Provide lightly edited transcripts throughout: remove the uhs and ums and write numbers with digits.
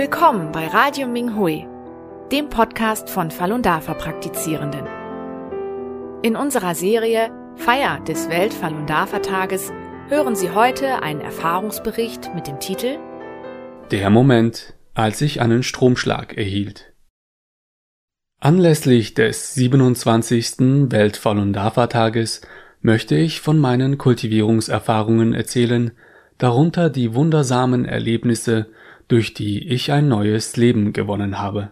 Willkommen bei Radio Minghui, dem Podcast von Falun Dafa Praktizierenden. In unserer Serie Feier des Welt-Falun Dafa Tages hören Sie heute einen Erfahrungsbericht mit dem Titel Der Moment, als ich einen Stromschlag erhielt. Anlässlich des 27. Welt-Falun Dafa Tages möchte ich von meinen Kultivierungserfahrungen erzählen, darunter die wundersamen Erlebnisse, durch die ich ein neues Leben gewonnen habe.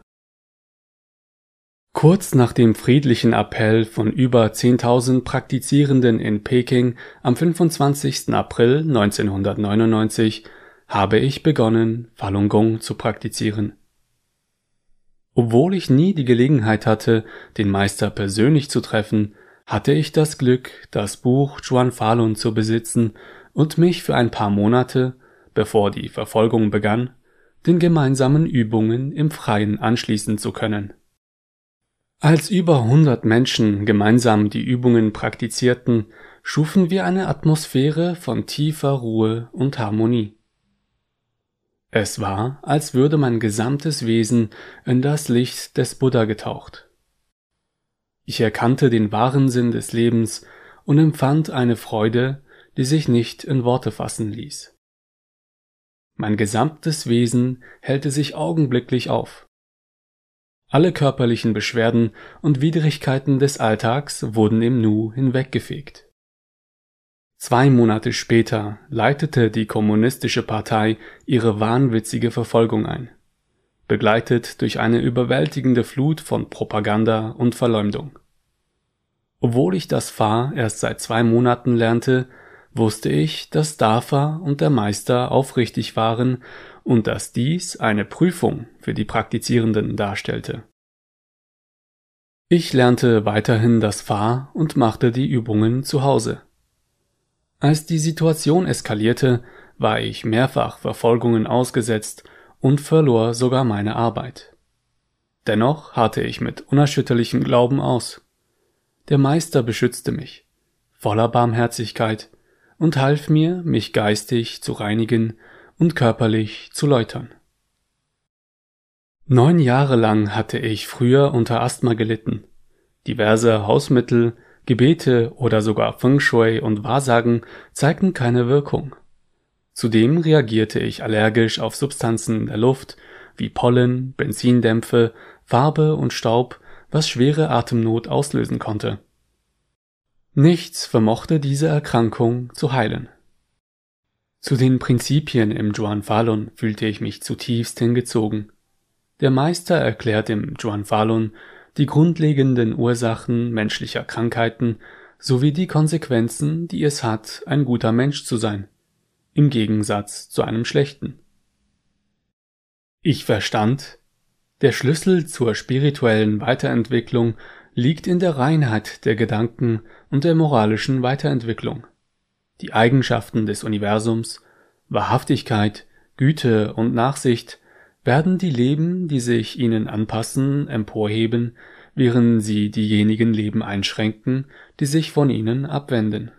Kurz nach dem friedlichen Appell von über 10.000 Praktizierenden in Peking am 25. April 1999 habe ich begonnen, Falun Gong zu praktizieren. Obwohl ich nie die Gelegenheit hatte, den Meister persönlich zu treffen, hatte ich das Glück, das Buch Zhuan Falun zu besitzen und mich für ein paar Monate, bevor die Verfolgung begann, den gemeinsamen Übungen im Freien anschließen zu können. Als über 100 Menschen gemeinsam die Übungen praktizierten, schufen wir eine Atmosphäre von tiefer Ruhe und Harmonie. Es war, als würde mein gesamtes Wesen in das Licht des Buddha getaucht. Ich erkannte den wahren Sinn des Lebens und empfand eine Freude, die sich nicht in Worte fassen ließ. Mein gesamtes Wesen hellte sich augenblicklich auf. Alle körperlichen Beschwerden und Widrigkeiten des Alltags wurden im Nu hinweggefegt. 2 Monate später leitete die Kommunistische Partei ihre wahnwitzige Verfolgung ein, begleitet durch eine überwältigende Flut von Propaganda und Verleumdung. Obwohl ich das Fa erst seit 2 Monaten lernte, wusste ich, dass Dafa und der Meister aufrichtig waren und dass dies eine Prüfung für die Praktizierenden darstellte. Ich lernte weiterhin das Fa und machte die Übungen zu Hause. Als die Situation eskalierte, war ich mehrfach Verfolgungen ausgesetzt und verlor sogar meine Arbeit. Dennoch harrte ich mit unerschütterlichem Glauben aus. Der Meister beschützte mich, voller Barmherzigkeit, und half mir, mich geistig zu reinigen und körperlich zu läutern. 9 Jahre lang hatte ich früher unter Asthma gelitten. Diverse Hausmittel, Gebete oder sogar Feng Shui und Wahrsagen zeigten keine Wirkung. Zudem reagierte ich allergisch auf Substanzen der Luft wie Pollen, Benzindämpfe, Farbe und Staub, was schwere Atemnot auslösen konnte. Nichts vermochte diese Erkrankung zu heilen. Zu den Prinzipien im Zhuan Falun fühlte ich mich zutiefst hingezogen. Der Meister erklärt im Zhuan Falun die grundlegenden Ursachen menschlicher Krankheiten sowie die Konsequenzen, die es hat, ein guter Mensch zu sein, im Gegensatz zu einem schlechten. Ich verstand, der Schlüssel zur spirituellen Weiterentwicklung liegt in der Reinheit der Gedanken und der moralischen Weiterentwicklung. Die Eigenschaften des Universums, Wahrhaftigkeit, Güte und Nachsicht werden die Leben, die sich ihnen anpassen, emporheben, während sie diejenigen Leben einschränken, die sich von ihnen abwenden.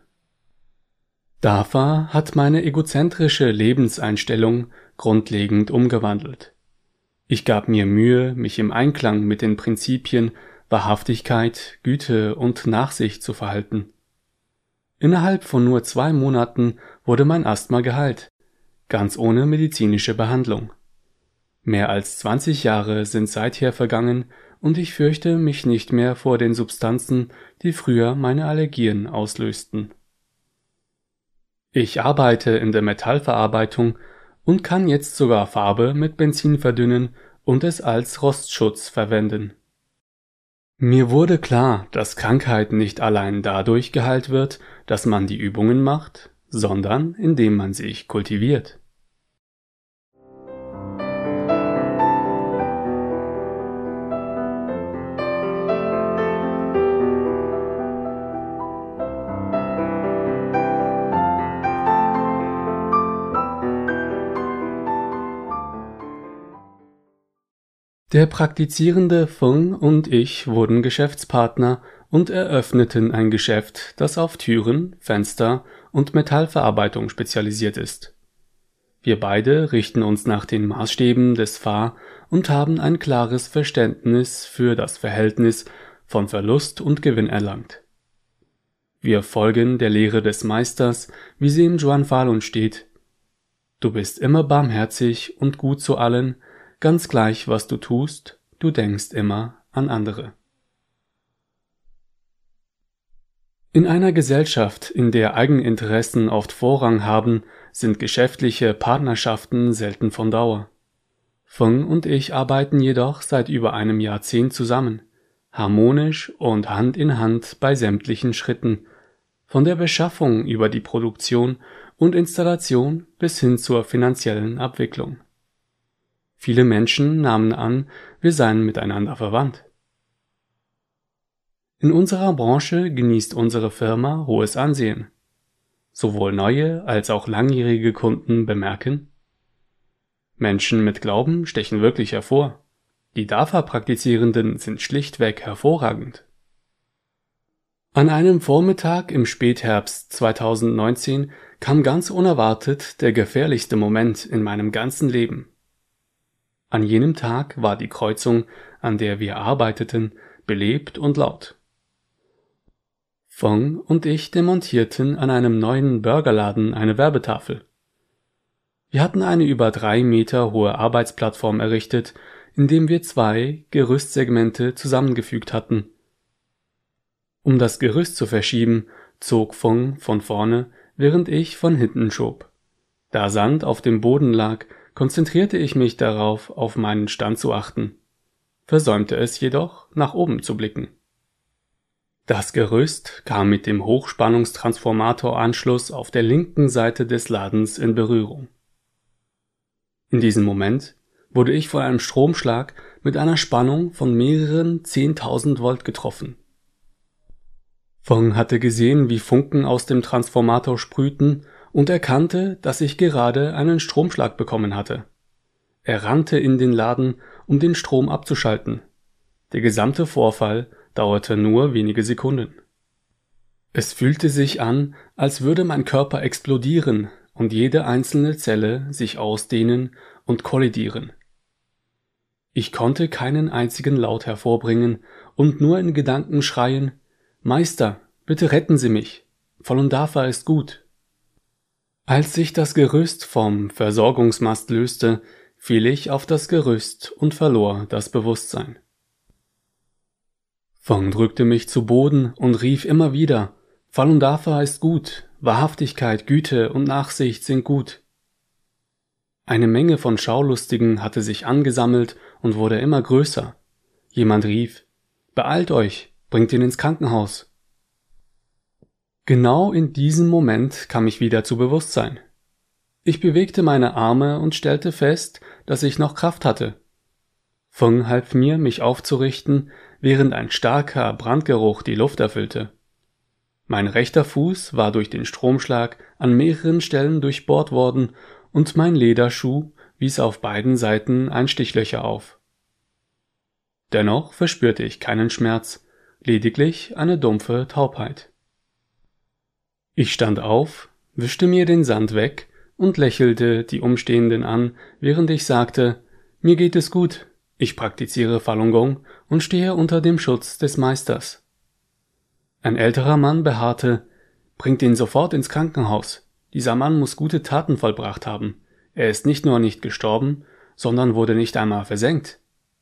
Dafa hat meine egozentrische Lebenseinstellung grundlegend umgewandelt. Ich gab mir Mühe, mich im Einklang mit den Prinzipien Wahrhaftigkeit, Güte und Nachsicht zu verhalten. Innerhalb von nur 2 Monaten wurde mein Asthma geheilt, ganz ohne medizinische Behandlung. Mehr als 20 Jahre sind seither vergangen und ich fürchte mich nicht mehr vor den Substanzen, die früher meine Allergien auslösten. Ich arbeite in der Metallverarbeitung und kann jetzt sogar Farbe mit Benzin verdünnen und es als Rostschutz verwenden. Mir wurde klar, dass Krankheit nicht allein dadurch geheilt wird, dass man die Übungen macht, sondern indem man sich kultiviert. Der praktizierende Feng und ich wurden Geschäftspartner und eröffneten ein Geschäft, das auf Türen, Fenster und Metallverarbeitung spezialisiert ist. Wir beide richten uns nach den Maßstäben des Fa und haben ein klares Verständnis für das Verhältnis von Verlust und Gewinn erlangt. Wir folgen der Lehre des Meisters, wie sie im Zhuan Falun steht: Du bist immer barmherzig und gut zu allen, ganz gleich, was du tust, du denkst immer an andere. In einer Gesellschaft, in der Eigeninteressen oft Vorrang haben, sind geschäftliche Partnerschaften selten von Dauer. Feng und ich arbeiten jedoch seit über einem Jahrzehnt zusammen, harmonisch und Hand in Hand bei sämtlichen Schritten, von der Beschaffung über die Produktion und Installation bis hin zur finanziellen Abwicklung. Viele Menschen nahmen an, wir seien miteinander verwandt. In unserer Branche genießt unsere Firma hohes Ansehen. Sowohl neue als auch langjährige Kunden bemerken: Menschen mit Glauben stechen wirklich hervor. Die DAFA-Praktizierenden sind schlichtweg hervorragend. An einem Vormittag im Spätherbst 2019 kam ganz unerwartet der gefährlichste Moment in meinem ganzen Leben. An jenem Tag war die Kreuzung, an der wir arbeiteten, belebt und laut. Feng und ich demontierten an einem neuen Burgerladen eine Werbetafel. Wir hatten eine über 3 Meter hohe Arbeitsplattform errichtet, indem wir 2 Gerüstsegmente zusammengefügt hatten. Um das Gerüst zu verschieben, zog Feng von vorne, während ich von hinten schob. Da Sand auf dem Boden lag, konzentrierte ich mich darauf, auf meinen Stand zu achten, versäumte es jedoch, nach oben zu blicken. Das Gerüst kam mit dem Hochspannungstransformatoranschluss auf der linken Seite des Ladens in Berührung. In diesem Moment wurde ich von einem Stromschlag mit einer Spannung von mehreren 10.000 Volt getroffen. Feng hatte gesehen, wie Funken aus dem Transformator sprühten und erkannte, dass ich gerade einen Stromschlag bekommen hatte. Er rannte in den Laden, um den Strom abzuschalten. Der gesamte Vorfall dauerte nur wenige Sekunden. Es fühlte sich an, als würde mein Körper explodieren und jede einzelne Zelle sich ausdehnen und kollidieren. Ich konnte keinen einzigen Laut hervorbringen und nur in Gedanken schreien: Meister, bitte retten Sie mich. Falun Dafa ist gut. Als sich das Gerüst vom Versorgungsmast löste, fiel ich auf das Gerüst und verlor das Bewusstsein. Feng drückte mich zu Boden und rief immer wieder: Falun Dafa ist gut, Wahrhaftigkeit, Güte und Nachsicht sind gut. Eine Menge von Schaulustigen hatte sich angesammelt und wurde immer größer. Jemand rief: Beeilt euch, bringt ihn ins Krankenhaus. Genau in diesem Moment kam ich wieder zu Bewusstsein. Ich bewegte meine Arme und stellte fest, dass ich noch Kraft hatte. Feng half mir, mich aufzurichten, während ein starker Brandgeruch die Luft erfüllte. Mein rechter Fuß war durch den Stromschlag an mehreren Stellen durchbohrt worden und mein Lederschuh wies auf beiden Seiten Einstichlöcher auf. Dennoch verspürte ich keinen Schmerz, lediglich eine dumpfe Taubheit. Ich stand auf, wischte mir den Sand weg und lächelte die Umstehenden an, während ich sagte: Mir geht es gut. Ich praktiziere Falun Gong und stehe unter dem Schutz des Meisters. Ein älterer Mann beharrte: Bringt ihn sofort ins Krankenhaus. Dieser Mann muss gute Taten vollbracht haben. Er ist nicht nur nicht gestorben, sondern wurde nicht einmal versenkt.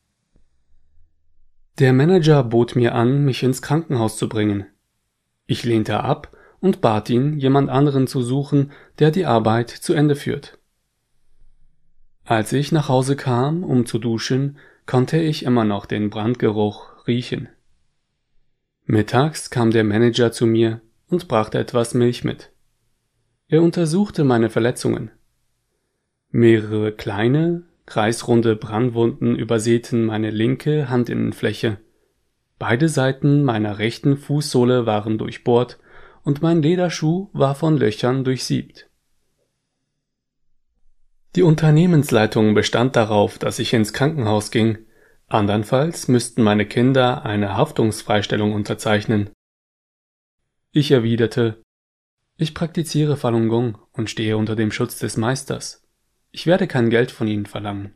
Der Manager bot mir an, mich ins Krankenhaus zu bringen. Ich lehnte ab und bat ihn, jemand anderen zu suchen, der die Arbeit zu Ende führt. Als ich nach Hause kam, um zu duschen, konnte ich immer noch den Brandgeruch riechen. Mittags kam der Manager zu mir und brachte etwas Milch mit. Er untersuchte meine Verletzungen. Mehrere kleine, kreisrunde Brandwunden übersäten meine linke Handinnenfläche. Beide Seiten meiner rechten Fußsohle waren durchbohrt und mein Lederschuh war von Löchern durchsiebt. Die Unternehmensleitung bestand darauf, dass ich ins Krankenhaus ging, andernfalls müssten meine Kinder eine Haftungsfreistellung unterzeichnen. Ich erwiderte: Ich praktiziere Falun Gong und stehe unter dem Schutz des Meisters. Ich werde kein Geld von Ihnen verlangen.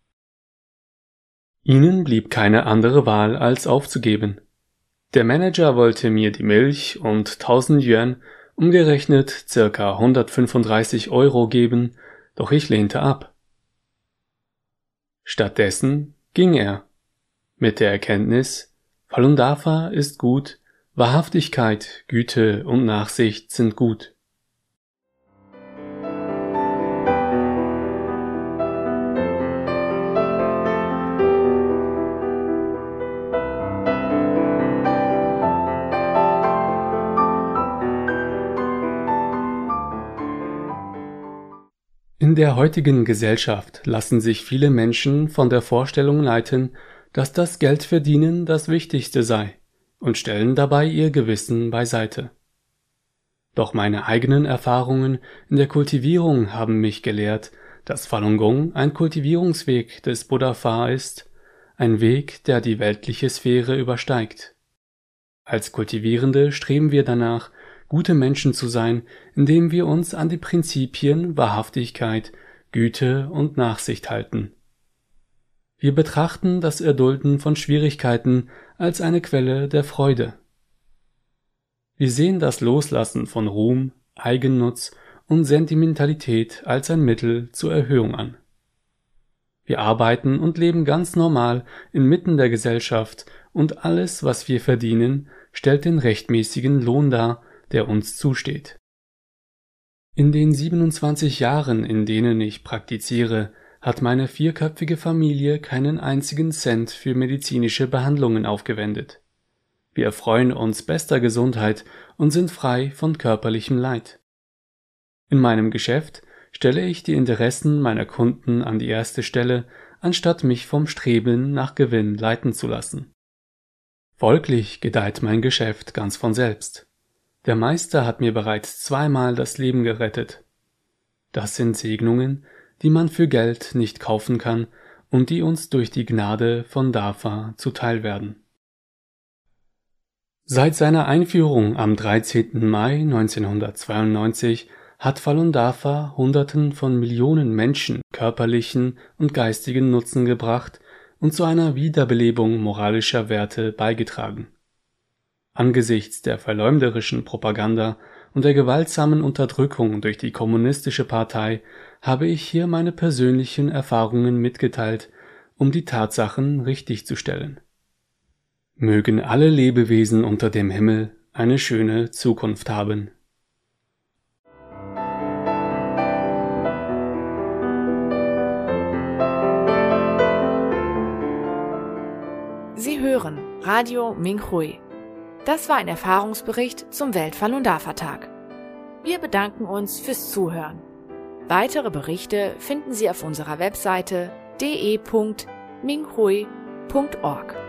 Ihnen blieb keine andere Wahl, als aufzugeben. Der Manager wollte mir die Milch und 1000 Yuan, umgerechnet ca. 135 € geben, doch ich lehnte ab. Stattdessen ging er. Mit der Erkenntnis, Falun Dafa ist gut, Wahrhaftigkeit, Güte und Nachsicht sind gut. In der heutigen Gesellschaft lassen sich viele Menschen von der Vorstellung leiten, dass das Geldverdienen das Wichtigste sei, und stellen dabei ihr Gewissen beiseite. Doch meine eigenen Erfahrungen in der Kultivierung haben mich gelehrt, dass Falun Gong ein Kultivierungsweg des Buddha ist, ein Weg, der die weltliche Sphäre übersteigt. Als Kultivierende streben wir danach, gute Menschen zu sein, indem wir uns an die Prinzipien Wahrhaftigkeit, Güte und Nachsicht halten. Wir betrachten das Erdulden von Schwierigkeiten als eine Quelle der Freude. Wir sehen das Loslassen von Ruhm, Eigennutz und Sentimentalität als ein Mittel zur Erhöhung an. Wir arbeiten und leben ganz normal inmitten der Gesellschaft und alles, was wir verdienen, stellt den rechtmäßigen Lohn dar, der uns zusteht. In den 27 Jahren, in denen ich praktiziere, hat meine 4-köpfige Familie keinen einzigen Cent für medizinische Behandlungen aufgewendet. Wir erfreuen uns bester Gesundheit und sind frei von körperlichem Leid. In meinem Geschäft stelle ich die Interessen meiner Kunden an die erste Stelle, anstatt mich vom Streben nach Gewinn leiten zu lassen. Folglich gedeiht mein Geschäft ganz von selbst. Der Meister hat mir bereits 2-mal das Leben gerettet. Das sind Segnungen, die man für Geld nicht kaufen kann und die uns durch die Gnade von Dafa zuteil werden. Seit seiner Einführung am 13. Mai 1992 hat Falun Dafa Hunderten von Millionen Menschen körperlichen und geistigen Nutzen gebracht und zu einer Wiederbelebung moralischer Werte beigetragen. Angesichts der verleumderischen Propaganda und der gewaltsamen Unterdrückung durch die Kommunistische Partei habe ich hier meine persönlichen Erfahrungen mitgeteilt, um die Tatsachen richtigzustellen. Mögen alle Lebewesen unter dem Himmel eine schöne Zukunft haben. Sie hören Radio Minhui. Das war ein Erfahrungsbericht zum Welt-Falun Dafa-Tag. Wir bedanken uns fürs Zuhören. Weitere Berichte finden Sie auf unserer Webseite de.minghui.org.